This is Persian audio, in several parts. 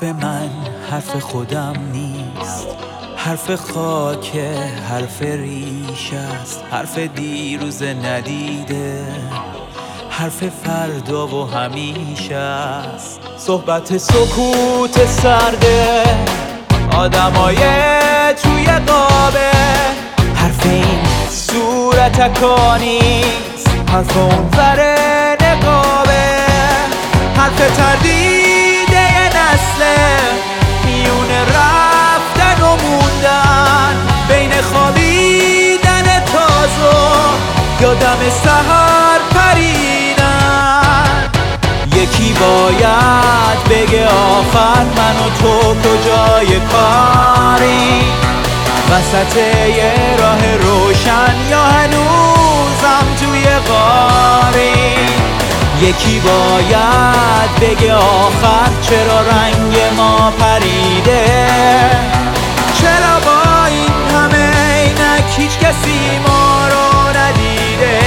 من حرف خودم نیست، حرف خاک، حرف ریش است، حرف دیروز ندیده، حرف فردا و همیشه است. صحبت سکوت سرده آدمای توی قابه، حرف این صورت اکانیست، حرف اون ور نقابه، حرف تردیده نسله میون رفتن و موندن، بین خوابیدن تازه یادم سحر پریدن. یکی باید بگه آخر من و تو کجای کاری، وسط یه راه روشن یا هنوزم توی غاری. یکی باید بگه آخر چرا رنگ ما پریده، چرا با این همه عینک هیچ کسی ما رو ندیده.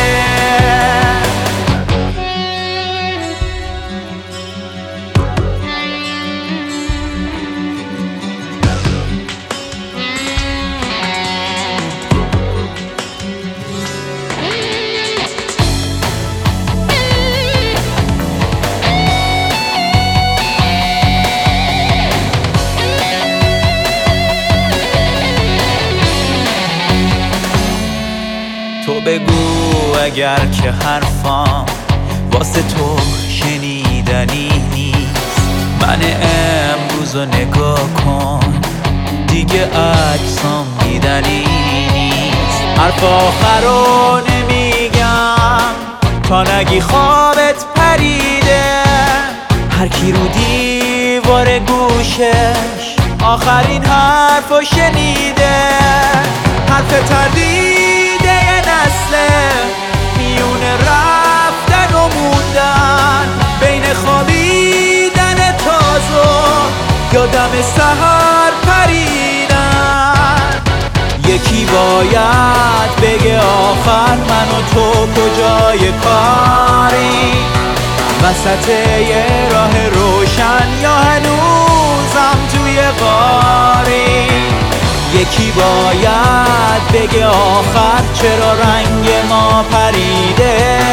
تو بگو اگر که حرفام واسه تو شنیدنی نیست، من امروز رو نگاه کن دیگه عکسام دیدنی نیست. حرف آخر رو نمیگم تا نگی خوابت پریده، هر کی رو دیوار گوشش آخرین حرف رو شنیده. حرف تردیده نسله میون رفتن و موندن، بین خوابیدن تازه یادم سحر پریدن. یکی باید بگه آخر من و تو کجای کاری، وسط یه راه روشن یا هنوزم توی غاری. یکی باید بگه آخر چرا رنگ ما پریده،